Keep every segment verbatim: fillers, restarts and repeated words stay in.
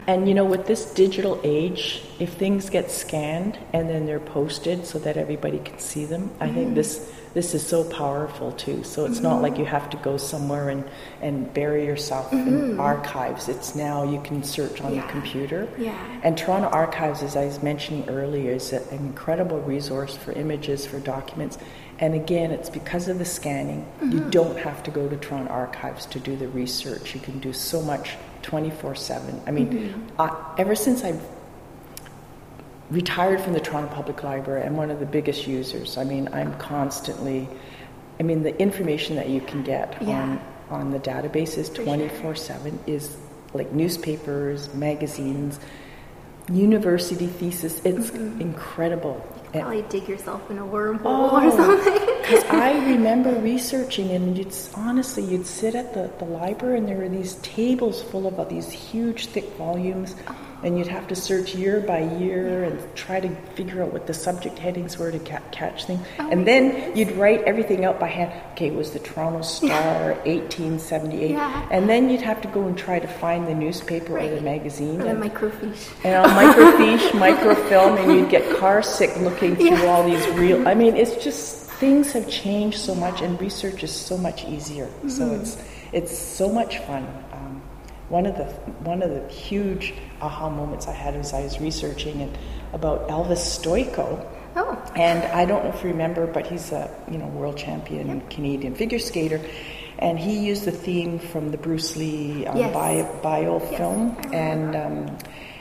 And you know, with this digital age, if things get scanned and then they're posted so that everybody can see them, mm-hmm. I think this this is so powerful too. So it's mm-hmm. not like you have to go somewhere and, and bury yourself mm-hmm. in archives. It's now you can search on yeah. the computer. Yeah. And Toronto Archives, as I was mentioning earlier, is an incredible resource for images, for documents. And again, it's because of the scanning. Mm-hmm. You don't have to go to Toronto Archives to do the research. You can do so much twenty-four seven. I mean, mm-hmm. I, ever since I've retired from the Toronto Public Library, I'm one of the biggest users. I mean, I'm constantly, I mean, the information that you can get yeah. on, on the databases twenty-four seven is like newspapers, magazines, university thesis. It's mm-hmm. incredible. You could probably dig yourself in a wormhole oh, or something. Because I remember researching, and you'd honestly, you'd sit at the, the library, and there were these tables full of uh, these huge, thick volumes, oh. and you'd have to search year by year and try to figure out what the subject headings were to ca- catch things. Oh and then goodness. You'd write everything out by hand. Okay, it was the Toronto Star, eighteen seventy-eight, yeah. and then you'd have to go and try to find the newspaper right. or the magazine. Or and, the microfiche. And on microfiche, microfilm, and you'd get car sick looking through yeah. all these real. I mean, it's just. Things have changed so much, and research is so much easier. Mm-hmm. So it's it's so much fun. Um, one of the one of the huge aha moments I had as I was researching and about Elvis Stoico. Oh. And I don't know if you remember, but he's a you know world champion yep. Canadian figure skater, and he used the theme from the Bruce Lee um, yes. bio, bio yes. film, and um,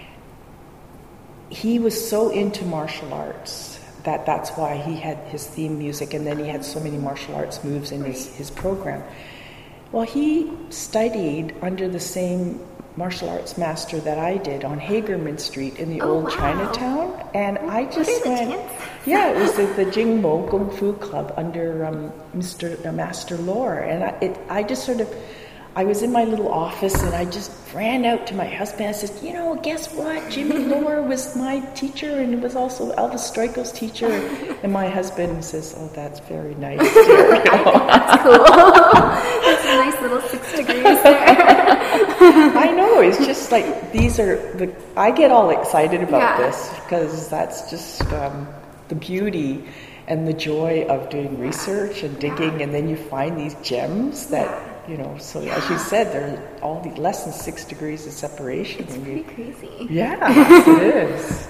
he was so into martial arts. That that's why he had his theme music, and then he had so many martial arts moves in his, his program. Well, he studied under the same martial arts master that I did on Hagerman Street in the oh, old wow. Chinatown, and I just what are went, the chances? yeah, it was the, the Jingmo Kung Fu Club under um, Mister Uh, Master Lore, and I, it, I just sort of. I was in my little office, and I just ran out to my husband. I said, you know, guess what? Jimmy Lohr was my teacher, and was also Elvis Stoico's teacher. And my husband says, oh, that's very nice, dear. I think that's cool. That's a nice little six degrees there. I know. It's just like, these are, the. I get all excited about yeah. this, because that's just um, the beauty and the joy of doing research and digging, yeah. and then you find these gems that... Yeah. You know, so as you said, there are all the less than six degrees of separation. It's pretty crazy. Yeah, it is.